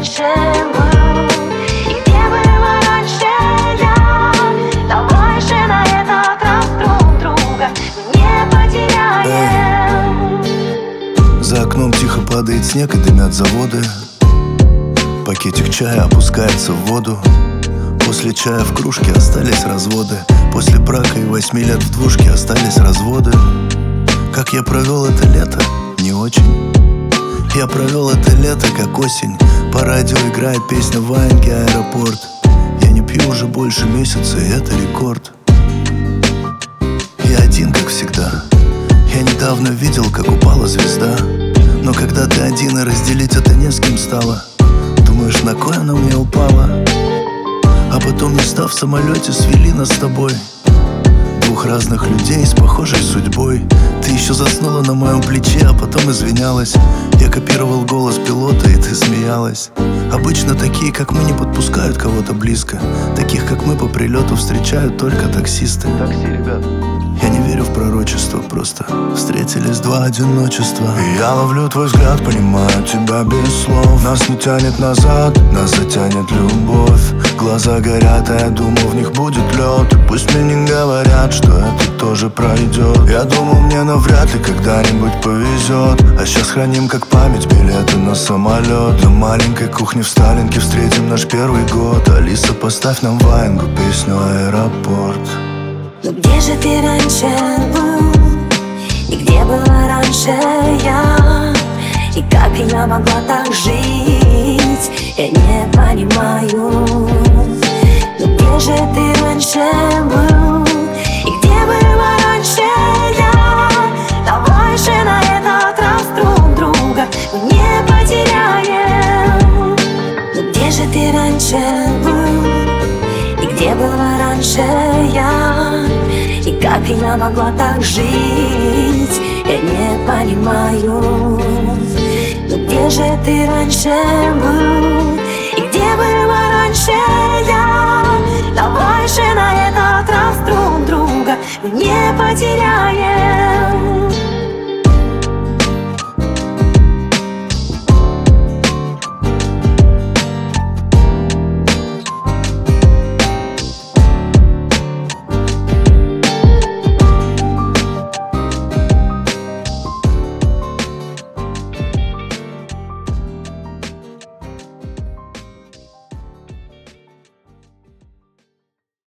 раньше был? И где была раньше я? Давай же на этот раз друг друга не потеряем. За окном тихо падает снег и дымят заводы. Пакетик чая опускается в воду. После чая в кружке остались разводы. После брака и 8 лет в двушке остались разводы. Как я провел это лето? Не очень. Я провел это лето как осень. По радио играет песня Ваенги «Аэропорт». Я не пью уже больше месяца, и это рекорд. Я один, как всегда. Я недавно видел, как упала звезда. Но когда ты один и разделить это не с кем стало, думаешь, на кой она мне упала? А потом, места в самолете свели нас с тобой. Двух разных людей с похожей судьбой. Ты еще заснула на моем плече, а потом извинялась. Я копировал голос пилота, и ты смеялась. Обычно такие, как мы, не подпускают кого-то близко. Таких, как мы, по прилету встречают только таксисты. Такси, ребят. Я не верю в пророчество, просто встретились два одиночества. И я ловлю твой взгляд, понимаю тебя без слов. Нас не тянет назад, нас затянет любовь. Глаза горят, а я думаю, в них будет лед. И пусть мне не говорят, что это тоже пройдет. Я думал, мне навряд ли когда-нибудь повезет. А сейчас храним как память билеты на самолет. На маленькой кухне в Сталинке встретим наш первый год. Алиса, поставь нам Ваенгу песню «Аэропорт». Но где же ты раньше был? И где была раньше я? И как я могла так жить? Я не понимаю. Но где же ты раньше был? И где была раньше я? Давай же на этот раз друг друга не потеряем. Но где же ты раньше был? И где была раньше я? И как я могла так жить? Я не понимаю. Но где же ты раньше был?